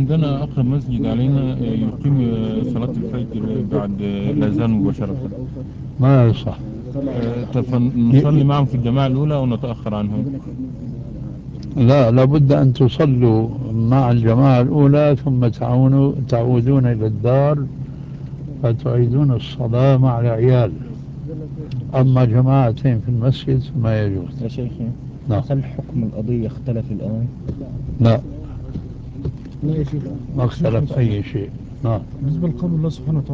عندنا أقرب مسجد علينا يقيم صلاة الفجر بعد الأذان مباشرة. ما يصح. فنصلي معهم في الجماعة الأولى ونتأخر عنهم. لا، لابد أن تصلوا مع الجماعة الأولى ثم تعودون إلى الدار فتعيدون الصلاة مع العيال. أما جماعتين في المسجد فما يجوز. يا شيخي، نعم. هل حكم القضية اختلف الآن؟ لا، لا يا شيخ. ما اختلف أي شيء. نعم. بالنسبة لقول الله سبحانه وتعالى